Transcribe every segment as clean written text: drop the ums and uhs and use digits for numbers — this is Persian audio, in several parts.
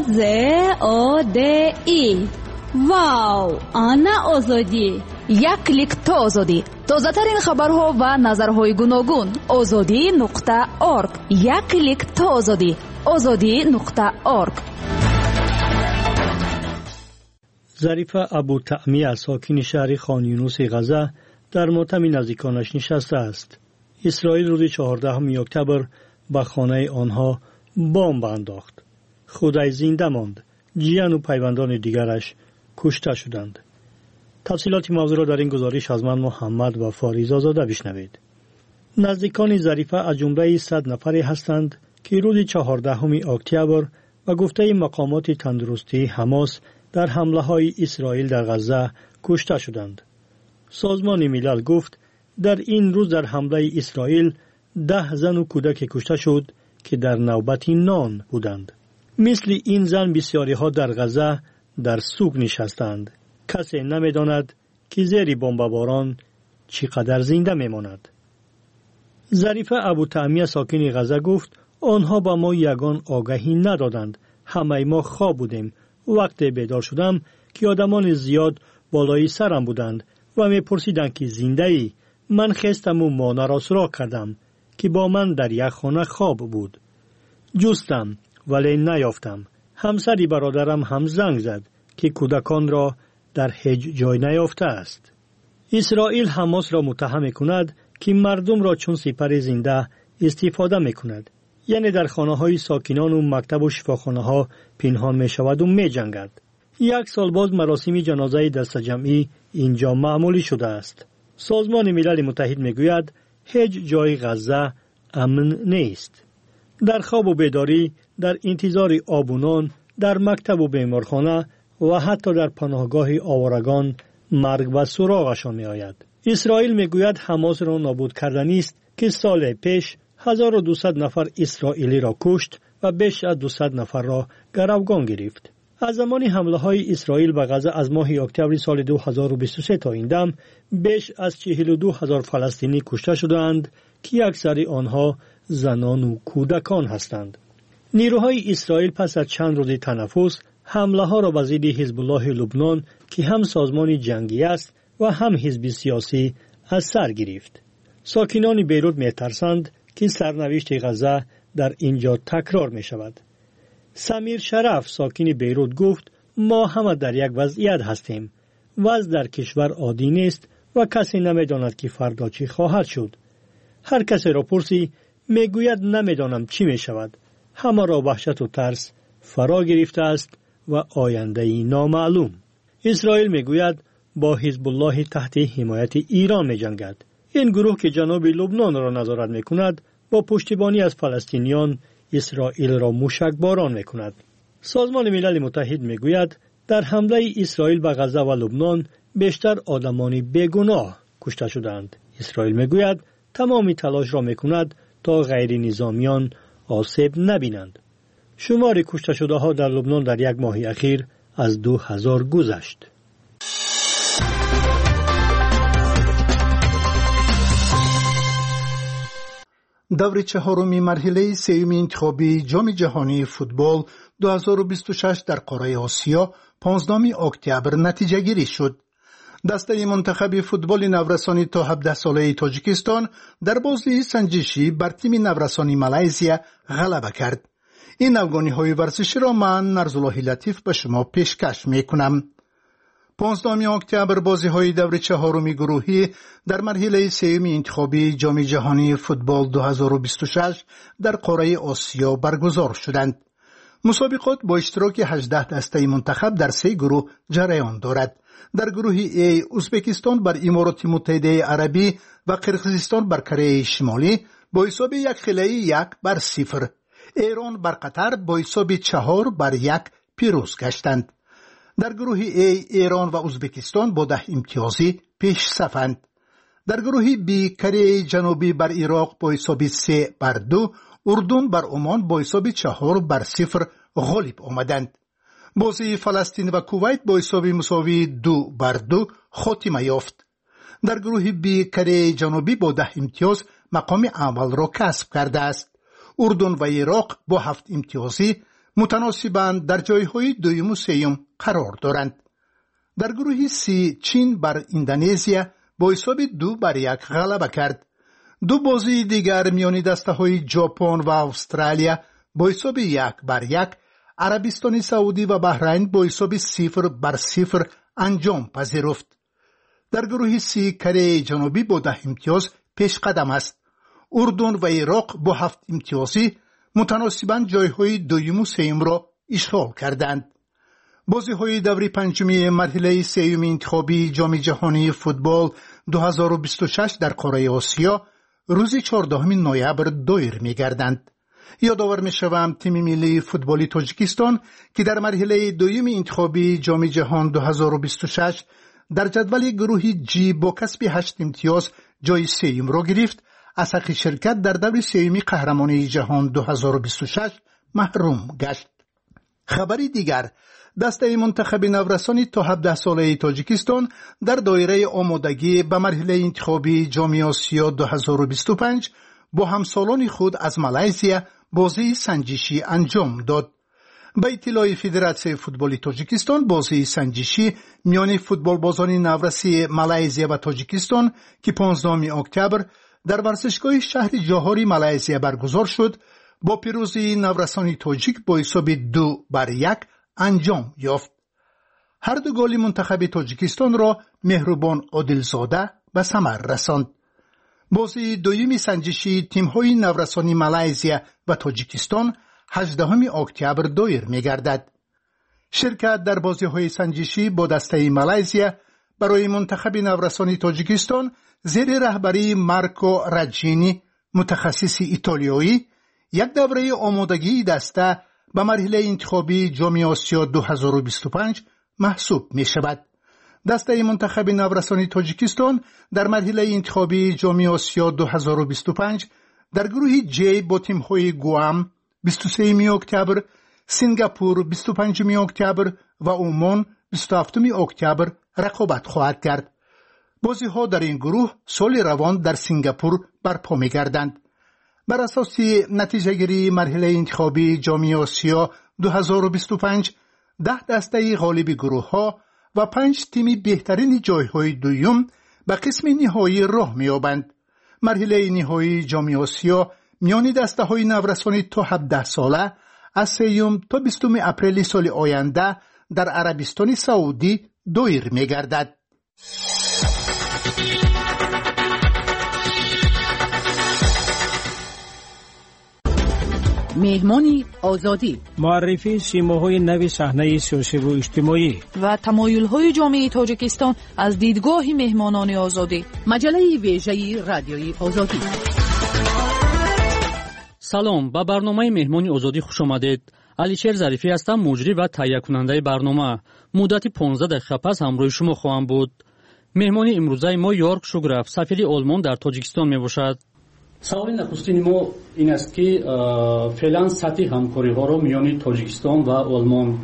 AZODE. واو، آنا آزادی. یک کلیک تا آزادی. تازه‌ترین خبرها و نظرهای گوناگون. azadi.org. یک کلیک تا آزادی. azadi.org. ظریفه ابوطعمیه ساکن شهر خان یونس غزه در ماتم نزدیکانش نشسته است. اسرائیل روز 14 اکتبر به خانه آنها بمب انداخت. خودش زنده ماند. جیان و پیوندان دیگرش کشته شدند. تفصیلات موضوع را در این گزارش از من محمد و فاریز آزاده بشنوید. نزدیکان ظریفه از جمله 100 نفری هستند که روز 14 اکتبر و گفته مقامات تندرستی حماس در حمله های اسرائیل در غزه کشته شدند. سازمان ملل گفت در این روز در حمله اسرائیل 10 زن و کودک کشته شد که در نوبت نان بودند. مثل این زن بسیاری ها در غزه در سوق نشستند. کسی نمیداند که زیر بمباران چقدر زنده میماند. ظریفه ابوطعمیه ساکن غزه گفت آنها با ما یگان آگاهی ندادند. همه ما خواب بودیم. وقتی بیدار شدم که آدمان زیاد بالای سرم بودند و میپرسیدند که زنده ای. من خستم و مانه را سراغ کردم که با من در یک خانه خواب بود. جستم ولی نیافتم. همسری برادرم هم زنگ زد که کودکان را در هیچ جای نیافته است. اسرائیل حماس را متهم کند که مردم را چون سپر زنده استفاده میکند. یعنی در خانه های ساکنان و مکتب و شفاخانه ها پنهان می شود و می جنگد. 1 سال باز مراسم جنازه دست جمعی اینجا معمولی شده است. سازمان ملل متحد می گوید هیچ جای غزه امن نیست. در خواب و بیداری، در انتظار آب و نان، در مکتب و بیمارخانه و حتی در پناهگاه آوارگان مرگ و سراغشان می آید. اسرائیل می گوید حماس را نابود کردن است که سال پیش 1200 نفر اسرائیلی را کشت و بیش از 200 نفر را گروگان گرفت. از زمان حمله های اسرائیل به غزه از ماه اکتبر سال 2023 تا این دم بیش از 42,000 فلسطینی کشته شدند که اکثر آنها زنان و کودکان هستند. نیروهای اسرائیل پس از چند روز تنفس حمله ها را به ضد حزب الله لبنان که هم سازمان جنگی است و هم حزب سیاسی از سر گرفت. ساکنان بیروت می‌ترسند که سرنوشت غزه در اینجا تکرار می شود. سمیر شرف ساکن بیروت گفت ما همه در یک وضعیت هستیم. وضع در کشور عادی نیست و کسی نمی‌داند که فردا چی خواهد شد. هر کسی را پرسی میگوید نمی‌دانم چی می شود. همه را وحشت و ترس فرا گرفته است و آینده نامعلوم. اسرائیل میگوید با حزب الله تحت حمایت ایران می جنگد. این گروه که جنوب لبنان را نظارت می کند با پشتیبانی از فلسطینیان اسرائیل را موشکباران می کند. سازمان ملل متحد می گوید در حمله اسرائیل به غزه و لبنان بیشتر آدمان بیگناه کشته شدند. اسرائیل می گوید تمام تلاش را می کند تا غیر نظامیان آسیب نبینند. شمار کشته شده ها در لبنان در یک ماه اخیر از 2000 گذشت. دور چهارمی مرحله سوم انتخابی جام جهانی فوتبال 2026 در قاره آسیا 15 اکتبر نتیجه گیری شد. دسته منتخب فوتبال نورسانی تا 17 ساله تاجیکستان در بازی سنجشی بر تیم نورسانی مالزیا غلبه کرد. این افغانی ورزشی را من نرزالله لطیف به شما پیشکش می کنم. 15 اکتبر بازی های دور چهارمی گروهی در مرحله سوم انتخابی جام جهانی فوتبال 2026 در قاره آسیا برگزار شدند. مسابقات با اشتراک 18 دسته منتخب در 3 گروه جریان دارد. در گروه A ازبکستان بر امارات متحده عربی و قرقیزستان بر کره شمالی با حساب 1-0 ایران بر قطر با حساب 4-1 پیروز گشتند. در گروه A ایران و ازبکستان با 10 امتیازی پیش صفند. در گروه B کره جنوبی بر عراق با حساب 3-2، اردن بر عمان با حساب 4-0 غالب آمدند. بازی فلسطین و کویت با حساب مساوی 2-2 خاتمه یافت. در گروه B کره جنوبی با 10 امتیاز مقام اول را کسب کرده است. اردن و عراق با 7 امتیازی متناسباً در جایهای دوم و سوم قرار دارند. در گروه سی چین بر اندونزیا با حساب 2-1 غلبه کرد. دو بازی دیگر میان دسته‌های ژاپن و استرالیا با حساب 1-1، عربستان سعودی و بحرین با حساب 0-0 انجام پذیرفت. در گروه سی کره جنوبی با 10 امتیاز پیش قدم است. اردن و عراق با 7 امتیازی متناسباً جایهای دوم و سوم را اشغال کردند. بازی‌های دوره پنجمی مرحله سوم انتخابی جام جهانی فوتبال 2026 در قاره آسیا روز 14 نوامبر دایر می‌گردند. یادآور می‌شوم تیم ملی فوتبالی تاجیکستان که در مرحله دوم انتخابی جام جهان 2026 در جدول گروه جی با کسب 8 امتیاز جای سوم را گرفت، از حق شرکت در دور سوم قهرمانی جهان 2026 محروم گشت. خبری دیگر، دسته منتخب نورسان تا 17 ساله تاجیکستان در دایره آمادگی به مرحله انتخابی جام آسیا 2025 با همسالان خود از مالزیا بازی سنجشی انجام داد. به اطلاع فدراسیون فوتبال تاجیکستان، بازی سنجشی میان فوتبال بازان نورسی مالزیا و تاجیکستان که 15 اکتبر در ورزشگاه شهر جوهری مالزیا برگزار شد، با پیروزی نورسان تاجیک با حساب 2-1 انجام یافت. هر دو گل منتخب تاجیکستان را مهربان عادلزاده به ثمر رساند. بازی دومی سنجشی تیم‌های نورسانی مالزیا و تاجیکستان 18 اکتبر دایر می‌گردد. شرکت در بازی‌های سنجشی با دسته مالزیا برای منتخب نورسانی تاجیکستان زیر رهبری مارکو راجینی، متخصص ایتالیایی، یک دوره آمادگی دسته به مرحله انتخابی جام آسیا 2025 محسوب می شود. دسته منتخب نورسانی تاجیکستان در مرحله انتخابی جام آسیا 2025 در گروه جی با تیم‌های گوام 23 اکتبر، سنگاپور 25 اکتبر و عمان 27 اکتبر رقابت خواهد کرد. بازی‌ها در این گروه سال روان در سنگاپور برپا می‌گردند. بر اساس نتیجه گیری مرحله انتخابی جام آسیا 2025 ده دسته غالب گروه ها و 5 تیم بهترین جایهای دوم به قسم نهایی راه می‌یابند. مرحله نهایی جام آسیا میان دسته های نورسانی تا 17 ساله از 3 تا 20 اپریل سال آینده در عربستان سعودی دایر می‌گردد. مهمانی آزادی، معرفی سیماهای نو صحنه سیاسی و اجتماعی و تمایل‌های جامعه تاجیکستان از دیدگاه مهمانان آزادی. مجله ویژه رادیوی آزادی. سلام، با برنامه مهمانی آزادی خوش آمدید. علیشیر ظریفی هستم، مجری و تهیه کننده برنامه. مدت 15 دقیقه پس همراه شما خواهم بود. مهمانی امروزه ما یورک شوگرف، سفیر آلمان در تاجیکستان میباشد. سوال نخستین ما این است که فعلا سطح همکاری ها رو میان تاجیکستان و آلمان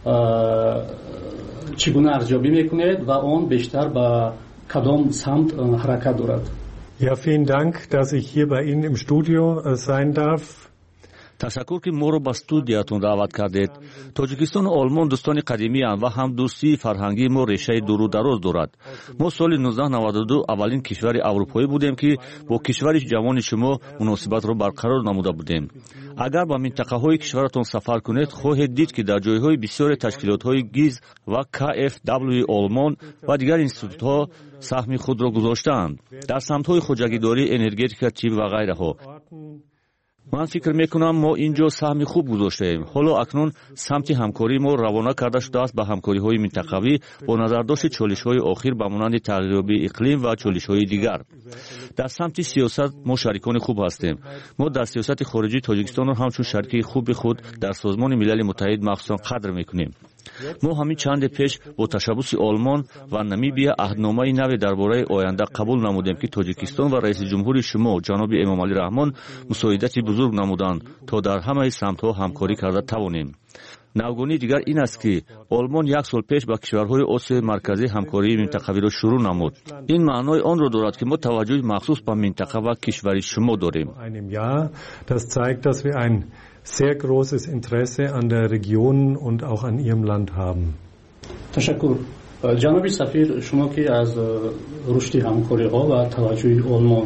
چگونه ارزیابی میکنید و آن بیشتر به کدام سمت حرکت دارد؟ Ja, vielen Dank, dass ich hier bei Ihnen im Studio sein darf. تشکر که ما رو به استودیوتون دعوت کردید. تاجیکستان و آلمان دوستان قدیمی اند و هم دوستی فرهنگی ما ریشه دور و دراز دارد. ما سال 1992 اولین کشور اروپایی بودیم که با کشور جوان شما مناسبت رو برقرار نموده بودیم. اگر به منطقه های کشورتون سفر کنید خواهید دید که در جایهای بسیار تشکیلات های گیز و KfW آلمان و دیگر انستیتوت ها سهم خود را گذاشتند در سمت های خودجگیداری، انرژتیک، چیب و غیره ها. من فکر میکنم ما اینجا سهم خوب گذاشته ایم. حالا اکنون سمت همکاری ما روانه کرده شده است به همکاری های منطقوی با نظر داشت چالش های آخر به مانند تغییرابی اقلیم و چالش های دیگر. در سمت سیاست ما شریکان خوب هستیم. ما در سیاست خارجی تاجیکستان را همچون شریک خوب خود در سازمان ملل متحد مخصوصا قدر میکنیم. ما همین چند پیش با تشبث آلمان و نمیبیا عهدنامه نو درباره آینده قبول نمودیم که تاجیکستان و رئیس جمهور شما جناب امام علی رحمان مساعدت بزرگ نمودند تا در همه سمت‌ها همکاری کرده توانیم. نوگانی دیگر این است که آلمان 1 سال پیش با کشورهای آسیای مرکزی همکاری منطقوی را شروع نمود. این معنای آن را دارد که ما توجه مخصوص به منطقه و کشور شما داریم. Das zeigt, dass wir ein sehr großes Interesse an der Region und auch an ihrem Land haben. تشکر. جناب سفیر، شما که از رشد همکاری‌ها و توجه آلمان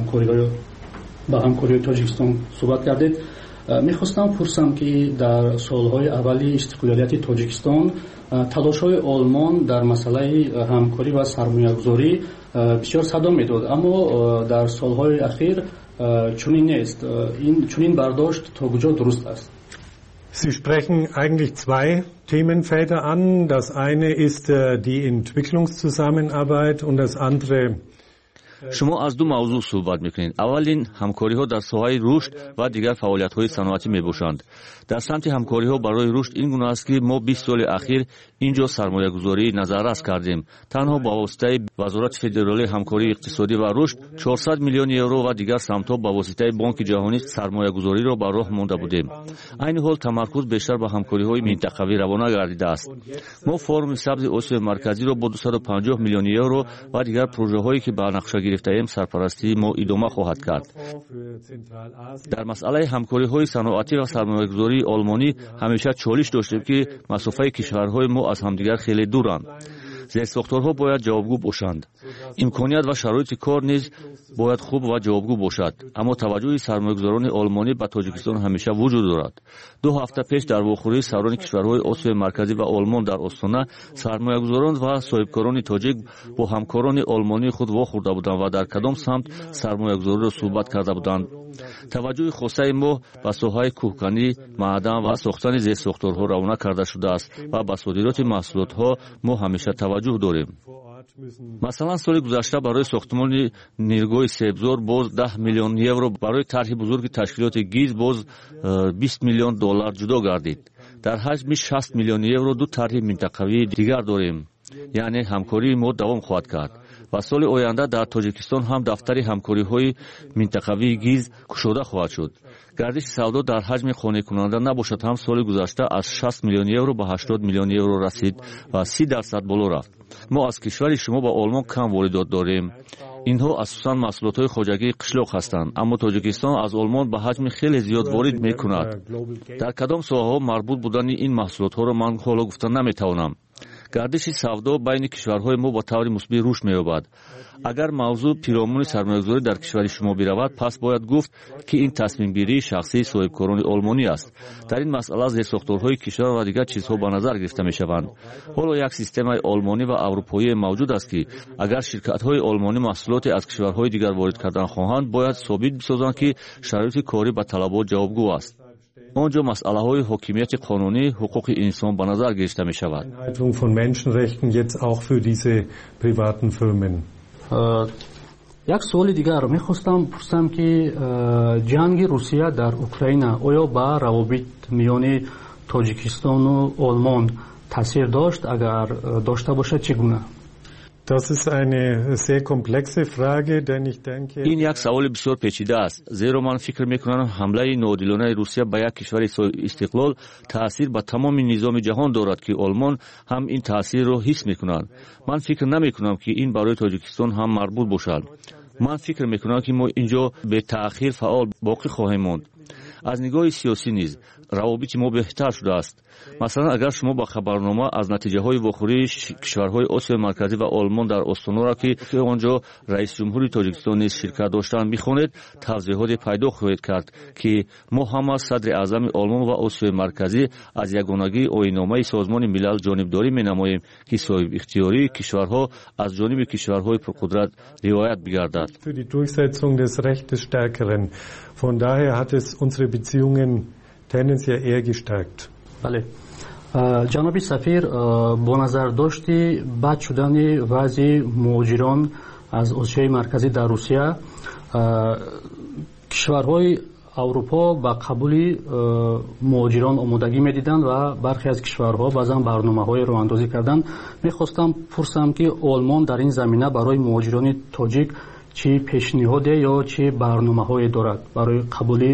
به همکاری تاجیکستان صحبت کردید. میخواستم پرسم که در سالهای اولی استقلالیت تاجیکستان تلاش‌های آلمان در مسئله همکاری و سرمایه‌گذاری بسیار صدا میداد، اما در سالهای اخیر چنین نیست. چنین برداشت تا کجا درست است؟ Sie sprechen eigentlich zwei Themenfelder an. Das eine ist die Entwicklungszusammenarbeit und das andere شما از دو موضوع صحبت میکنید. اولین همکاری‌ها در ساحه رشد و دیگر فعالیت‌های صنعتی میباشند. در سمت همکاری‌ها برای رشد این گونه است که ما 20 سال اخیر اینجا سرمایه‌گذاری نظررس کردیم. تنها با واسطه وزارت فدرالی همکاری اقتصادی و رشد 400 میلیون یورو و دیگر سمت‌ها با واسطه بانک جهانی سرمایه‌گذاری را بر راه مانده بودیم. این حال تمرکز بیشتر به همکاری‌های منطقوی روانه گردیده است. ما فورم سبز آسیای مرکزی را با 250 میلیون یورو و دیگر پروژه‌هایی که به نقشه گرفته ایم سرپرستی ما ادامه خواهد کرد. در مسئله همکاری‌های صنعتی و سرمایه‌گذاری آلمانی همیشه چالش داشتیم که مسافه کشورهای ما از همدیگر خیلی دورند. زیرساختارها باید جوابگو باشند. امکانیت و شرایط کار نیز باید خوب و جوابگو باشد. اما توجه سرمایه‌گذاران آلمانی به تاجیکستان همیشه وجود دارد. 2 هفته پیش در واخوری سران کشورهای آسیای مرکزی و آلمان در آستانه سرمایه‌گذاران و صاحبکاران تاجیک با همکاران آلمانی خود واخورده بودند و در کدام سمت سرمایه‌گذاری را صحبت کرده بودند. توجه خاصه ما به ساحه کوهکنی، معدن و ساختن زیرساختارها روانه کرده شده است و به صادرات محصولات‌ها ما همیشه توجه داریم. مثلا سال گذشته برای ساختمان نیرگاه سبزار باز 10 میلیون یورو، برای طرح بزرگ تشکیلات گیز باز 20 میلیون دلار جدا گردید. در حجم 60 میلیون یورو دو طرح منطقوی دیگر داریم. یعنی همکاری ما دوام خواهد کرد و سال آینده در تاجیکستان هم دفتر همکاری‌های منطقوی گیز گشوده خواهد شد. گردش سودا در حجم خانه کننده نباشد هم سال گذشته از 60 میلیون یورو به 80 میلیون یورو رسید و 30% بالا رفت. ما از کشور شما با آلمان کم واردات داریم. اینها اساساً محصولات خواجگی قشلاق هستند، اما تاجیکستان از آلمان به حجم خیلی زیاد وارد میکند. در کدام ساحه‌ها مربوط بودن این محصولات‌ها را من حالا گفتن نمیتوانم. گردش سودا بین کشورهای ما با طور مثبت رشد می‌یابد. اگر موضوع پیرامون سرمایه‌گذاری در کشور شما برود، پس باید گفت که این تصمیم گیری شخصی صاحبکاران آلمانی است. در این مسئله زیرساختارهای کشور و دیگر چیزها به نظر گرفته می‌شوند. حالا یک سیستم آلمانی و اروپایی موجود است که اگر شرکت‌های آلمانی محصولات از کشورهای دیگر وارد کردن خواهند، باید ثابت بسازند که شرایط کاری به طلبات جوابگو است. آنجا مسئله های حاکمیت قانونی، حقوق انسان به نظر گرفته می شود. یک سوال دیگر میخواستم پرسم که جنگ روسیه در اوکراین آیا به روابط میان تاجیکستان و آلمان تاثیر داشت؟ اگر داشته باشد چگونه؟ Das ist eine sehr komplexe Frage, denn ich denke این یک سوال بسیار پیچیده است، زیرا من فکر میکنم حمله ناعادلانه روسیه به یک کشور استقلال تاثیر به تمام نظام جهان دارد که آلمان هم این تاثیر را حس میکنند. من فکر نمیکنم که این برای تاجیکستان هم مربوط باشد. من فکر میکنم که ما اینجا به تأخیر فعال باقی خواهیم ماند. از نگاه سیاسی نیز روابط ما بهتر شده است. مثلا اگر شما با خبرنامه از نتیجه های واخوری کشورهای آسیای مرکزی و آلمان در آستانه را که آنجا رئیس جمهوری تاجیکستان نیز شرکت داشتند میخوانید، توضیحات پیدا خواهید کرد که ما هم از صدر اعظم آلمان و آسیای مرکزی از یگانگی آیین‌نامه سازمان ملل جانبداری مینماییم که صاحب اختیاری کشورها از جانب کشورهای پرقدرت رعایت بگردد. Für die Durchsetzung des Rechts des Stärkeren. Von daher hat es unsere Beziehungen tendenziell eher gestärkt. بله. جناب سفیر، با نظر داشتی بد شدن وضع مهاجران از آسیای مرکزی در روسیه، کشورهای اروپا با قبول مهاجران آمادگی می‌دیدند و برخی از کشورها بعضا برنامه‌های راه اندازی کردند. می‌خواستم پرسم که آلمان در این زمینه برای مهاجران تاجیک چه پیشنهادی یا چه برنامه‌هایی دارد برای قبول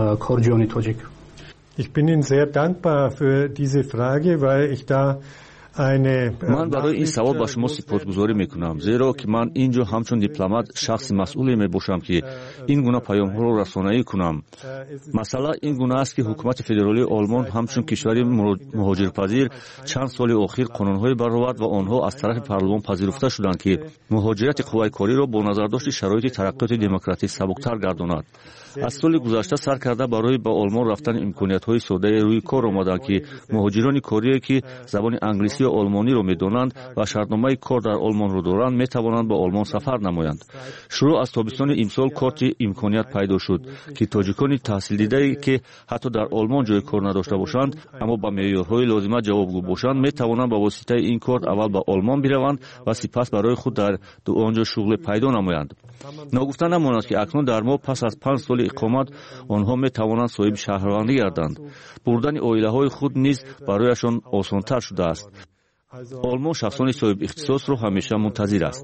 کارجویان تاجیک؟ Ich bin Ihnen sehr dankbar für diese Frage, weil ich da ман барои ин савол ба шумо сипосгузорӣ мекунам, зеро ки ман ин ҷо ҳамчун дипломат шахси масъуле мебошам ки ин гуна паёмҳоро расонаӣ кунам. Масъала ин гуна аст ки ҳукумати федералии Олмон ҳамчун кишвари муҳоҷирпазир чанд соли охир қонунҳое баровард ва онҳо аз тарафи парлумон пазируфта шуданд ки муҳоҷирати қувваи кориро бо назардошти шароити тараққиёти демократӣ сабуктар гардонад. аз соли гузашта сар карда барои ба Олмон рафтани имкониятҳои соддае рӯи кор омаданд ки муҳоҷирони корие ки забони англисӣ ё олмониро медонанд ва шартномаи кор дар Олмонро доранд метавонанд ба Олмон сафар намоянд. Шурӯъ аз тобистони имсол корти имконият пайдо шуд ки тоҷикони таҳсилдидае ки ҳатто дар Олмон ҷои кор надошта бошанд, аммо ба меъёрҳои лозима ҷавобгӯ бошанд, метавонанд ба воситаи ин корт аввал ба Олмон бираванд ва сипас барои худ дар он ҷо шуғле пайдо намоянд. Ногуфта намонад ки акнун дар моҳ пас аз 5 соли иқомат онҳо метавонанд соҳиби шаҳрвандӣ гарданд. бурдани оилаҳои худ низ барояшон осонтар шудааст. Олмон шахсони соҳиби ихтисосро ҳамеша мунтазир аст.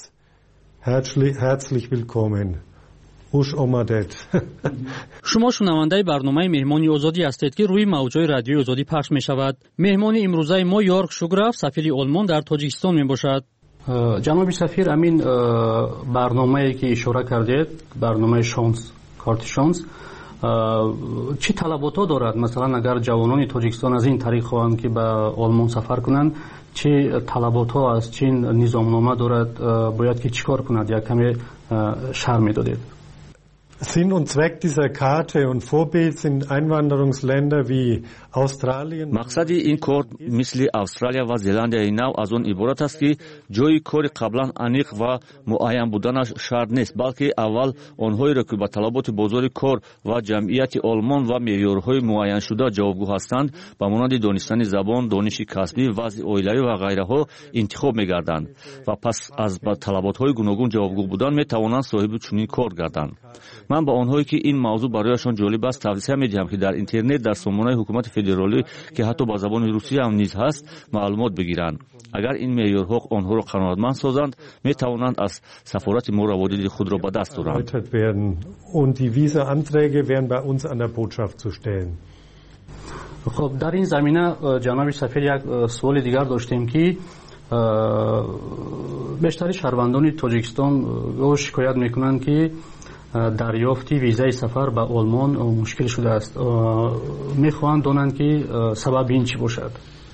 шумо шунавандаи барномаи меҳмони озодӣ ҳастед ки рӯи мавҷҳои радиои озодӣ пахш мешавад. меҳмони имрӯзаи мо Йорк Шуграф, сафири Олмон дар Тоҷикистон мебошад. ҷаноби сафир, амин барномае ки ишора кардед, барномаи шонс, корти шонс, чӣ талаботҳо дорад? Масалан, агар ҷавонони Тоҷикистон аз ин тариқ хоҳанд ки ба Олмон сафар кунанд, чӣ талаботҳо аст, чӣ низомнома дорад, бояд ки чӣ кор кунад? Як каме шарҳ медодед. Sinn und Zweck dieser Karte und Vorbild sind Einwanderungsländer wie Australien. Мақсади ин кор мисли Австралия ва Зеландияи нав аз он иборат аст ки ҷои кори қаблан аниқ ва муайян буданаш шарт нест, балки аввал онҳоеро ки ба талаботи бозори кор ва ҷамъияти Олмон ва меъёрҳои муайяншуда ҷавобгӯ ҳастанд, ба монанди донистани забон, дониши касбӣ, вазъи оилавӣ ва ғайраҳо интихоб мегарданд ва пас аз ба талаботҳои гуногун ҷавобгӯ будан метавонанд соҳиби чунин кор гарданд. ман ба онҳое ки ин мавзӯъ барояшон ҷолиб аст тавсия медиҳам ки дар интернет дар сомонаи ҳукумати федералӣ ки ҳатто ба забони русӣ ҳам низ ҳаст маълумот бигиранд. агар ин меъёрҳо онҳоро қаноатманд созанд, метавонанд аз сафорати мо раводиди худро ба даст оранд. خب در این زمینه جناب سفیر یک سوال دیگر داشتیم که بیشتری شهروندان تاجیکستان شکایت میکنند که دریافتی ویزای سفر به آلمان مشکل شده است. میخواهند دانند که سبب این چی باشد؟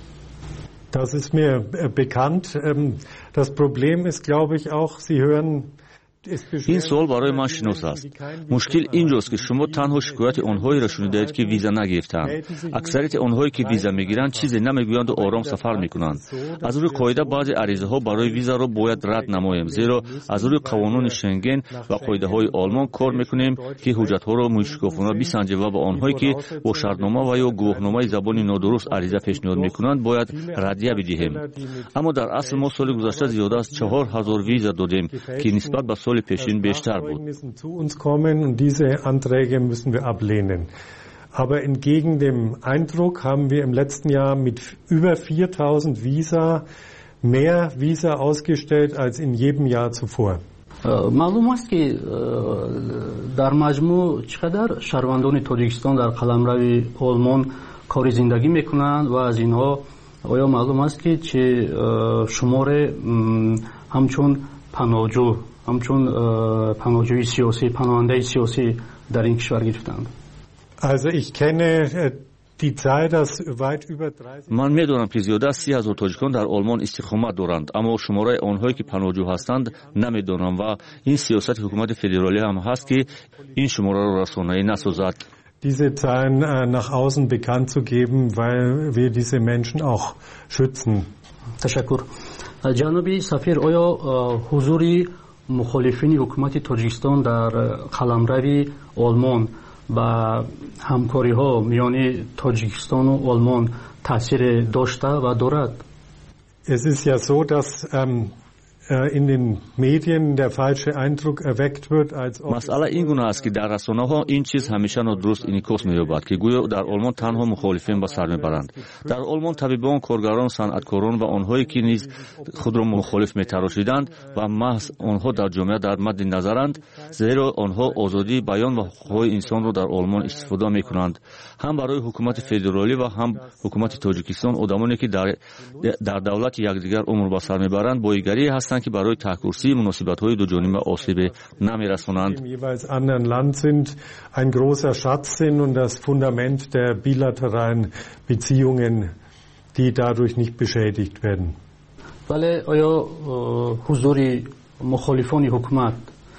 Das ist mir bekannt. Das Problem ist, glaube ich, auch, Sie hören ин суол барои ман шинос аст. мушкил ин ҷост ки шумо танҳо шикояти онҳоеро шунидаед ки виза нагирифтанд. аксарияти онҳое ки виза мегиранд чизе намегӯянду ором сафар мекунанд. аз рӯи қоида баъзе аризаҳо барои визаро бояд рад намоем, зеро аз рӯи қонуни Шенген ва қоидаҳои Олмон кор мекунем ки ҳуҷҷатҳоро мушкофона бисанҷем ва ба онҳое ки бо шартнома ва ё гувоҳномаи забони нодуруст ариза пешниҳод мекунанд бояд раддия бидиҳем. аммо дар асл мо соли гузашта зиёда аз 4000 виза додем ки нисбат ба соли пешин бештар буд. Zu uns kommen und diese Anträge müssen wir ablehnen. Aber entgegen dem Eindruck haben wir im letzten Jahr mit über 4000 Visa mehr Visa ausgestellt als in jedem Jahr zuvor. معلوم است که در مجموع چقدر شهروندان تاجیکستان در قلمرو آلمان کار زندگی میکنند و از اینها آیا معلوم است که چه شمار همچون پناهجو همچون پناهجوی سیاسی پناهنده سیاسی در این کشور گرفتند؟ Also ich kenne die Zahl, dass weit über 30 من میدونم که زیاده از 30,000 تاجیکان در آلمان استقامت دارند، اما شماره آنهایی که پناهجو هستند نمیدونم و این سیاست حکومت فدرالی هم هست که این شماره را رسانه‌ای نسازد. Diese Zahlen nach außen bekannt zu geben, weil wir diese Menschen auch schützen. تشکر. جناب سفیر، آیا حضوری مخالفین حکومت تاجیکستان در قلمرو آلمان با همکاری ها میان تاجیکستان و آلمان تاثیر داشته و دارد؟ Es ist ja so, dass in den Medien der falsche Eindruck erweckt wird, als ob مسئله این گونه است که در رسانه‌ها این چیز همیشه نادرست انعکاس می‌یابد که گویا در آلمان تنها مخالفین به سر می‌برند. در آلمان طبیبان، کارگران، صنعتکاران و آنهایی که نیز خود را مخالف می‌تراشیدند و محض آنها در جامعه در مد نظرند، زیرا آنها آزادی بیان و حقوق انسان را در آلمان استفاده می‌کنند. هم برای حکومت فدرالی و هم حکومت تاجیکستان آدمانی که در دولت یکدیگر عمر به سر می‌برند بایگری هستند که برای تحکرسی مناسبت‌های دو جانبه آسیب نمی‌رسانند. im jeweils anderen Land sind, ein großer Schatz sind und das Fundament der bilateralen Beziehungen, die dadurch nicht beschädigt werden. ولی آیا حضور مخالفان حکومت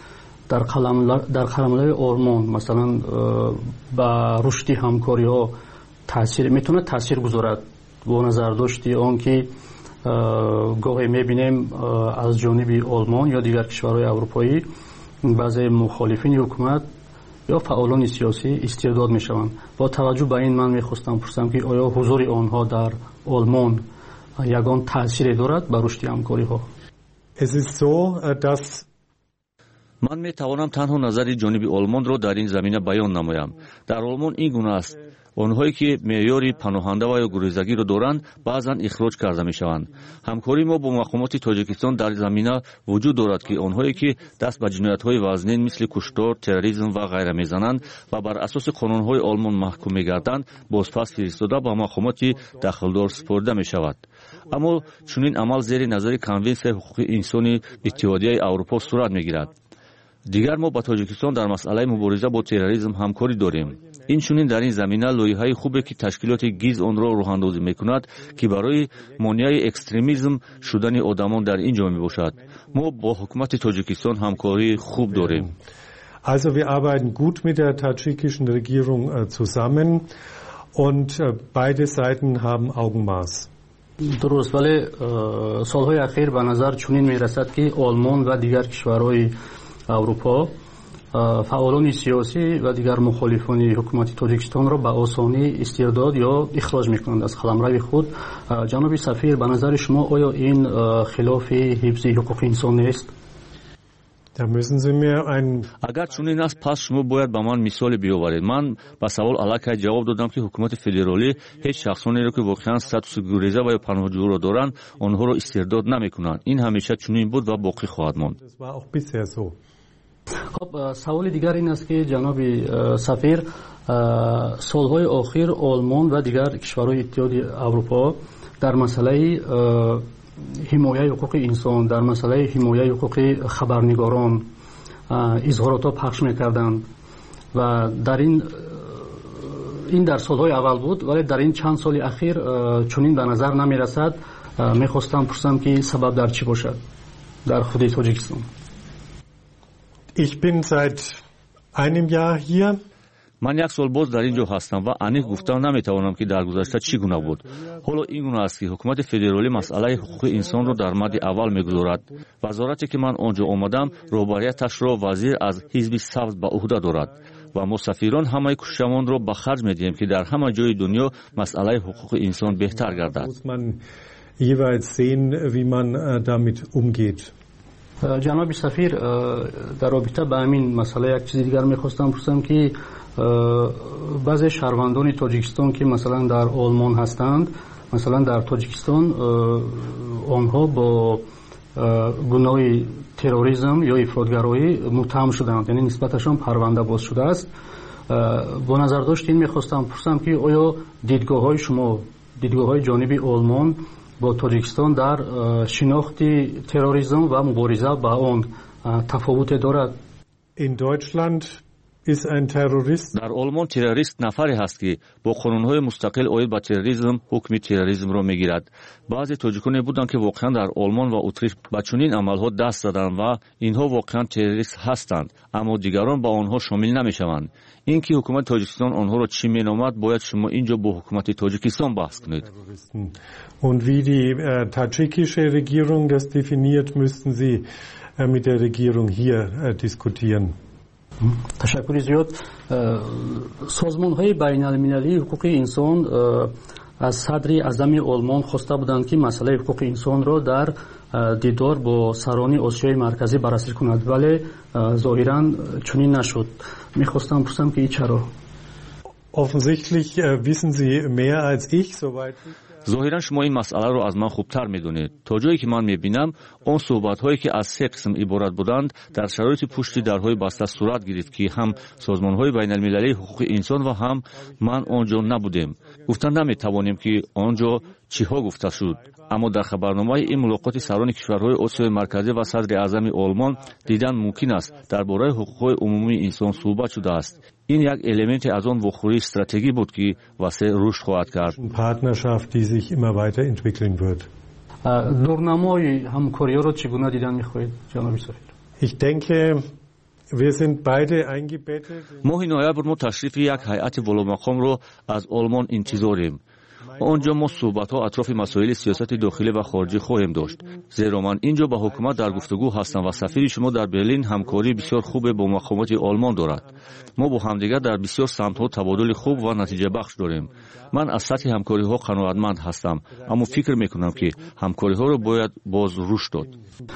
در قلمرو آلمان مثلا با رشد همکاری‌ها میتونه تاثیر گذارد با نظر داشتی آن که گاهی میبینیم از جانب آلمان یا دیگر کشورهای اروپایی بعضی مخالفین حکومت یا فعالان سیاسی استرداد میشوند. با توجه به این من میخواستم پرسم که آیا حضور آنها در آلمان یگان تاثیر دارد بر رشد همکاری ها؟ Es ist so, dass من میتوانم تنها نظر جانب آلمان را در این زمینه بیان نمایم. در آلمان این گونه است: آنهایی که معیار پناهنده و یا گریزگی را دارند بعضا اخراج کرده میشوند. همکاری ما با مقامات تاجیکستان در زمینه وجود دارد که آنهایی که دست به جنایت‌های وزنین مثل کشتار، تروریسم و غیره میزنند و بر اساس قانون‌های آلمان محکوم میگردند بازپس فرستاده به مقامات دخلدار سپرده میشود. اما چنین عمل زیر نظر کنونسیون حقوق انسانی اتحادیه اروپا صورت میگیرد. دیگر ما با تاجیکستان در مسئله مبارزه با تروریسم همکاری داریم. این چنین در این زمینه لایحه‌ای خوبه که تشکیلات گیز آن را راه‌اندازی می‌کند که برای مانع اکستریمیسم شدن آدمان در این جامعه باشد. ما با حکومت تاجیکستان همکاری خوب داریم. Also wir arbeiten gut mit der tadschikischen Regierung zusammen und beide Seiten haben Augenmaß. درست، ولی سالهای اخیر به نظر چنین می‌رسد که آلمان و دیگر کشورهای اروپا فعالان سیاسی و دیگر مخالفان حکومت تاجیکستان را به آسانی استرداد یا اخراج میکنند از قلمرو خود. جناب سفیر، به نظر شما آیا این خلاف حفظ حقوق انسان نیست؟ اگر چنین است پس شما باید به من مثال بیاورید. من به سوال علاقه جواب دادم که حکومت فدرالی هیچ شخصانی را که واقعا استاتوس گریزه و یا پناهجو را دارند آنها را استرداد نمیکنند. این همیشه چنین بود و باقی خواهد ماند. خب سوال دیگر این است که جناب سفیر، سالهای اخیر آلمان و دیگر کشورهای اتحادیه اروپا در مسئله حمایت حقوق انسان، در مسئله حمایت حقوق خبرنگاران اظهارات پخش میکردند و در این در سالهای اول بود، ولی در این چند سال اخیر چنین به نظر نمیرسد. میخواستم پرسم که سبب در چی باشد در خود تاجیکستان؟ Ich bin seit einem Jahr hier. من یک سال باز در اینجا هستم و انیق گفتن نمیتوانم که در گذشته چی گونه بود. حالا این گونه است که حکومت فدرالی مسئله حقوق انسان را در مد اول میگذارد. وزارتی که من آنجا آمدم رهبریتش را وزیر از حزب سبز به عهده دارد و ما سفیران همه کوششمان را به خرج میدهیم که در همه جای دنیا مسئله حقوق انسان بهتر گردد. jeweils sehen, wie man damit umgeht. جناب سفیر، در رابطه با همین مسئله یک چیز دیگر میخواستم پرسم که بعضی شهروندان تاجیکستان که مثلا در آلمان هستند، مثلا در تاجیکستان آنها با گناه تروریسم یا افراطگرایی متهم شدند، یعنی نسبتشان پرونده باز شده است. با نظر داشت این میخواستم پرسم که آیا دیدگاه شما، دیدگاه جانب آلمان با تاجیکستان در شناخت تروریسم و مبارزه با آن تفاوت دارد؟ In Deutschland ist ein Terrorist. در آلمان تروریست نفری هست که با قانون‌های مستقل آید به تروریسم حکم تروریسم را میگیرد. بعضی تاجیکانی بودند که واقعا در آلمان و اتریش به چنین عملها دست زدند و اینها واقعا تروریست هستند، اما دیگران با آنها شامل نمیشوند. این که حکومت تاجیکستان آنها را چی مینامد باید شما اینجا با حکومت تاجیکستان بحث کنید. Und wie die tadschikische Regierung das definiert, müssten Sie mit der Regierung hier diskutieren. تشکر زیاد. سازمان‌های بین‌المللی حقوق انسان از صدر اعظم آلمان خواسته بودند که مسئله حقوق انسان را در دیدار با سران آسیای مرکزی بررسی کند، ولی ظاهرا چنین نشد. میخواستم پرسم که چرا؟ Offensichtlich wissen Sie mehr als ich, soweit ظاهرا شما این مسئله رو از من خوبتر میدونید. تا جایی که من میبینم اون صحبت هایی که از 3 قسم عبارت بودند در شرایط پشت درهای بسته صورت گرفت که هم سازمان های بین المللی حقوق انسان و هم من آنجا نبودیم. گفتن نمیتوانیم که آنجا چیها گفته شد، اما در خبرنامه این ملاقات سران کشورهای آسیای مرکزی و صدر اعظم آلمان دیدن ممکن است درباره حقوق عمومی انسان صحبت شده است. این یک الیمنت از آن وخوری استراتژی بود که واسه رشد خواهد کرد. Partnerschaft, die sich immer weiterentwickeln wird. دورنمای همکاری را چگونه دیدن می‌خواهید جناب سفیر؟ Ich denke, wir sind beide eingebettet. ماه نوامبر ما تشریف یک هیئت والامقام را از آلمان انتظاریم. آنجا ما صحبت‌ها اطراف مسائل سیاست داخلی و خارجی خواهیم داشت. زیرا من اینجا با حکومت در گفتگو هستم و سفیر شما در برلین همکاری بسیار خوب با مقامات آلمان دارد. ما با همدیگر در بسیار سمت‌ها تبادل خوب و نتیجه بخش داریم. من از سطح همکاری‌ها قناعتمند هستم، اما فکر می‌کنم که همکاری‌ها را باید باز رشد داد.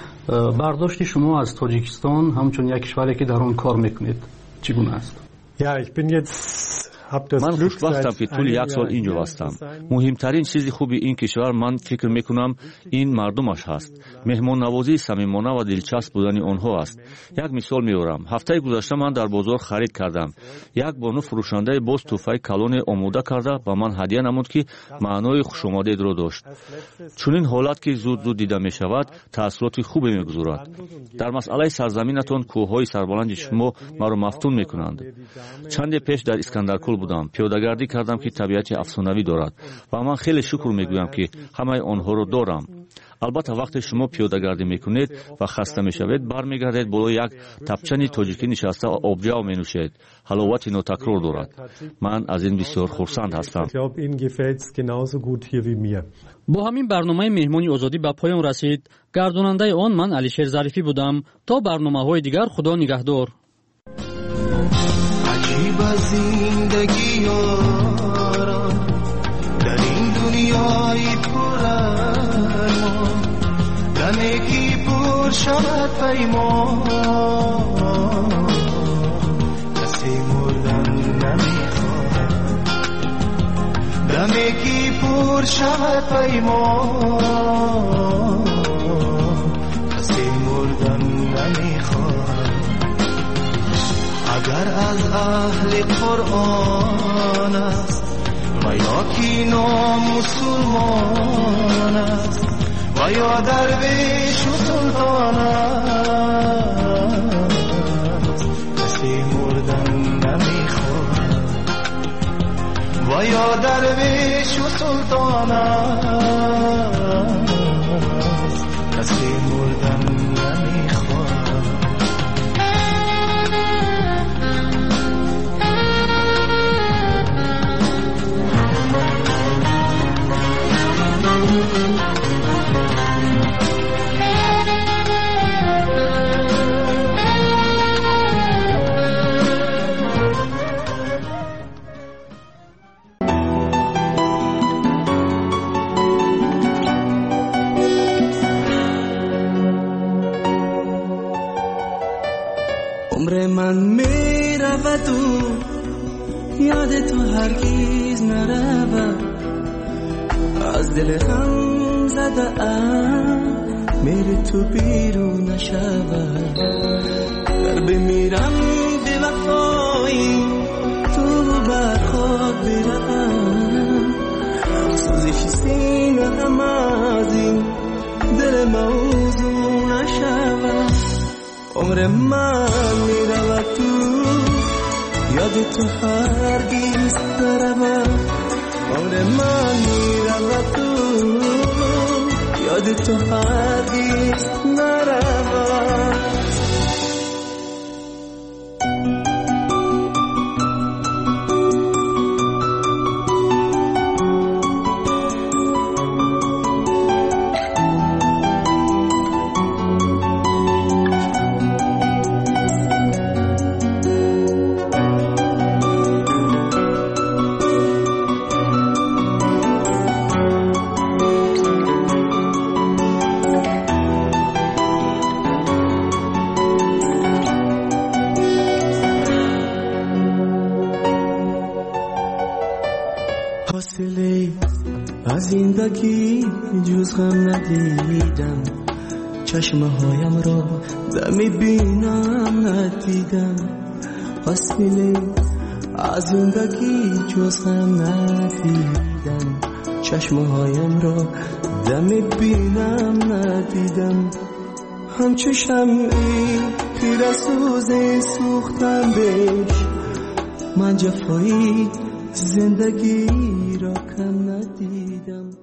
برداشت شما از تاجیکستان همچون یک کشوری که در آن کار می‌کنید چگونه است؟ Ja, ich bin jetzt من خوشبختم که طول 1 سال اینجا هستم. مهمترین چیز خوبی این کشور من فکر میکنم این مردمش هست. مهمان نوازی صمیمانه و دلچسب بودن آنها است. یک مثال میارم. هفته گذشته من در بازار خرید کردم. یک بانو فروشنده باز تحفه کلون آماده کرده و من هدیه نمود که معنای خوشامدید را داشت. چون این حالت که زود دیده می شود تاثیرات خوبی میگذارد. در مسئله سرزمینتان کوههای سربلند شما مرا مفتون میکنند. چند پیش در اسکندرکل بودم. پیاده‌گردی کردم که طبیعت افسانه‌ای دارد و من خیلی شکر میگویم که همه آنها را دارم. البته وقتی شما پیاده‌گردی میکنید و خسته میشوید برمیگردید بالای یک تپچنی تاجیکی نشسته و آبجو مینوشید. حلاوت ناتکرار دارد. من از این بسیار خرسند هستم. با همین برنامه مهمانی آزادی به پایان رسید. گرداننده آن من علیشیر ظریفی بودم. تا برنامه‌های دیگر خدا نگهدار. عجیب زندگی یارا در این دنیای پر ارمان، دمی که پر شود پیمان، کسی مردن نمیخواد. دمی که پر شود پیمان، کسی مردن نمیخواد. اگر از اهل قرآن است و یا کی نامسلمان است و یا درویش و سلطان است، کسی مردن نمیخواد. و یا درویش و سلطان است، کسی مردن نمیخواد. عمر من می رود و یاد تو هرگز نرود. از دل غم زده ام میری تو بیرون نشود. در بمیرم به وفایی تو بر خود برم. سوزش سینه هم از این دل موضوع نشود. عمر من میرود تو یاد تو هرگز نرود. عمر من میرود تو یاد تو هرگز نرود. زندگی جز غم ندیدم، چشمه هایم را دمی بینم ندیدم. فاصله از زندگی جز غم ندیدم، چشمه هایم را دمی بینم ندیدم. همچو شمعی خیره سوزی سوختم بهش، من جفایی زندگی را کم ندیدم.